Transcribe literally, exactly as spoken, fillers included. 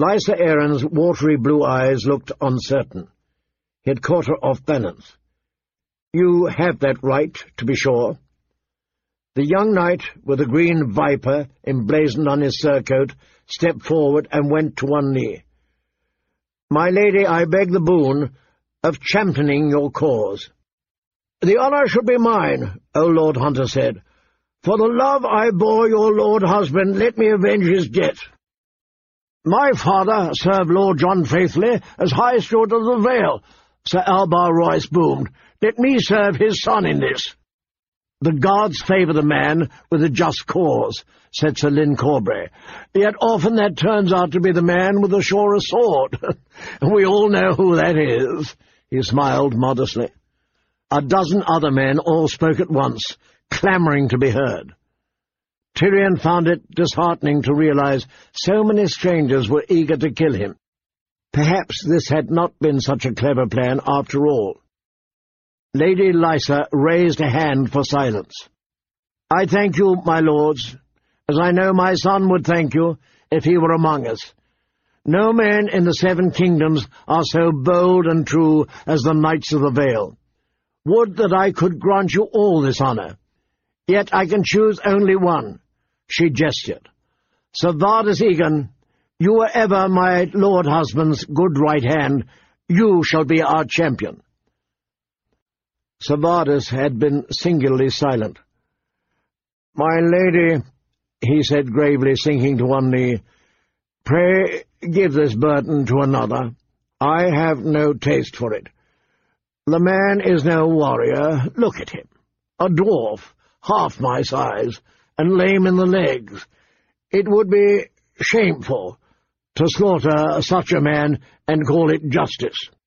Lysa Arryn's watery blue eyes looked uncertain. He had caught her off balance. "You have that right, to be sure." The young knight, with a green viper emblazoned on his surcoat, stepped forward and went to one knee. "My lady, I beg the boon of championing your cause." "The honour should be mine," O Lord Hunter said. "For the love I bore your lord husband, let me avenge his debt. My father served Lord John faithfully as High Steward of the Vale," Sir Albar Royce boomed. "Let me serve his son in this." "The gods favour the man with a just cause," said Sir Lyn Corbray. "Yet often that turns out to be the man with the surer sword. And we all know who that is." He smiled modestly. A dozen other men all spoke at once, clamouring to be heard. Tyrion found it disheartening to realize so many strangers were eager to kill him. Perhaps this had not been such a clever plan after all. Lady Lysa raised a hand for silence. "I thank you, my lords, as I know my son would thank you if he were among us. No men in the Seven Kingdoms are so bold and true as the Knights of the Vale. Would that I could grant you all this honour. Yet I can choose only one." She gestured. "Sir Vardis Egan, you were ever my lord husband's good right hand. You shall be our champion." Sir Vardis had been singularly silent. "My lady," he said gravely, sinking to one knee, "pray give this burden to another. I have no taste for it. The man is no warrior. Look at him. A dwarf, half my size, and lame in the legs. It would be shameful to slaughter such a man and call it justice."